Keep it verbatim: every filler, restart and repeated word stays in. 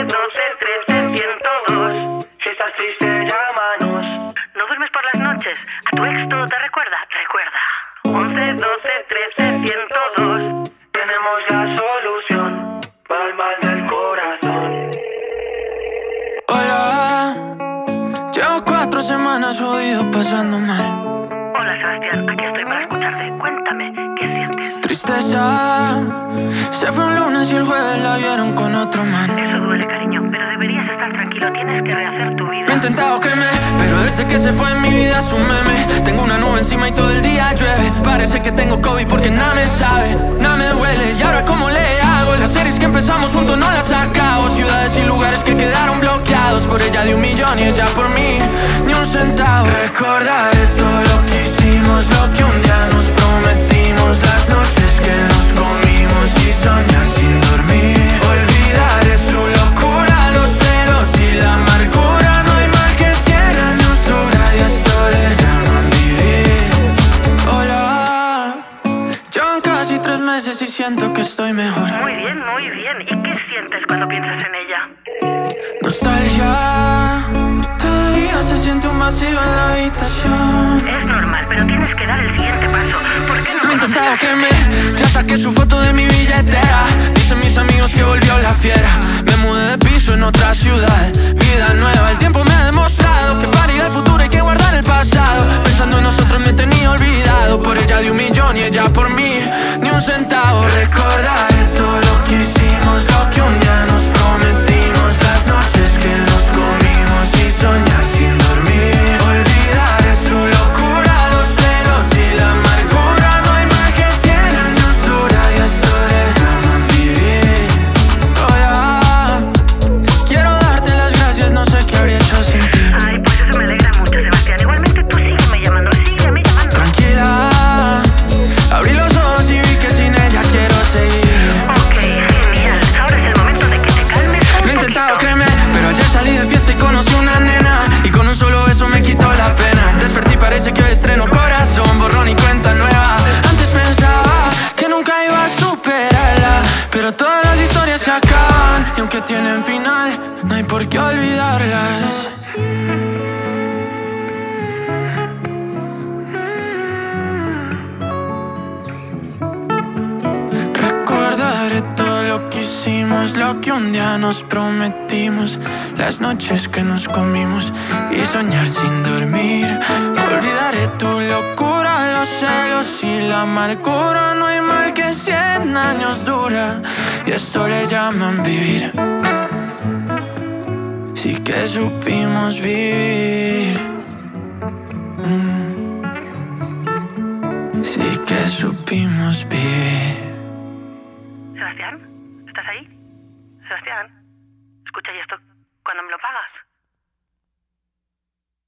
doce, trece, ciento dos. Si estás triste, llámanos. ¿No duermes por las noches? ¿A tu ex todo te recuerda? Recuerda. once, doce, trece, ciento dos. Tenemos la solución para el mal del corazón. Hola, llevo cuatro semanas jodido pasando mal. Hola Sebastián, aquí estoy para escucharte. Cuéntame, ¿qué sientes? Tristeza, se fue un lunes y el jueves la vieron con otro man. Eso duele, cariño, pero deberías estar tranquilo. Tienes que rehacer tu vida. Lo he intentado, créeme, pero desde que se fue en mi vida es un meme. Tengo una nube encima y todo el día llueve. Parece que tengo COVID porque nada me sabe, nada me huele. Y ahora cómo le hago, las series que empezamos juntos no las acabo. Ciudades y lugares que quedaron bloqueados. Por ella de un millón y ella por mí ni un centavo. Recordaré todo lo que hicimos, lo que un día nos prometimos, las noches que nos comimos y soñar sin dormir. Olvidaré su locura, los celos y la amargura. No hay mal que cien años dura y esto le llaman vivir. Hola, llevan casi tres meses y siento que estoy mejor. Muy bien, muy bien. ¿Y qué sientes cuando piensas en ella? Nostalgia, todavía se siente un vacío en la habitación. Es normal, pero tienes que dar el siguiente paso. ¿Por qué no? Lo he intentado, créeme, ya saqué su foto de mi billetera. Dicen mis amigos que volvió la fiera. Me mudé de piso en otra ciudad, vida nueva. El tiempo me ha demostrado que para ir al futuro hay que guardar el pasado. Pensando en nosotros me tenía olvidado. Por ella de un millón y ella por mí ni un centavo. Recordaré todo lo que hicimos, lo que un día nos prometimos, las noches que nos comimos y soñar sin dormir. Olvidaré su locura, los celos y la amargura. No hay mal que cien años dura y esto le llaman vivir. Hola, quiero darte las gracias, no sé qué habría hecho sin ti. Ay, pues eso me alegra mucho, Sebastián. Igualmente tú sígueme llamando, sígueme llamando. Tranquila, abrí los ojos y vi que sin ella quiero seguir. Ok, genial. Ahora es el momento de que te calmes un Lo he intentado, poquito. créeme, pero ayer salí de fiesta y conocí una nena. Y con un solo beso me quitó la pena. Desperté y parece que hoy estreno corazón, borrón y cuenta nueva. Antes pensaba que nunca iba a superarla, pero todas las historias se acaban y aunque tienen final, no hay por qué olvidarlas. Recordaré todo lo que hicimos, lo que un día nos prometimos, las noches que nos comimos y soñar sin dormir. Olvidaré tu locura, los celos y la amargura. No hay mal que cien años dura y esto le llaman vivir. Sí que supimos vivir. Mm. Sí que supimos vivir. Sebastián, ¿estás ahí? Sebastián, escucha, ¿y esto cuándo me lo pagas?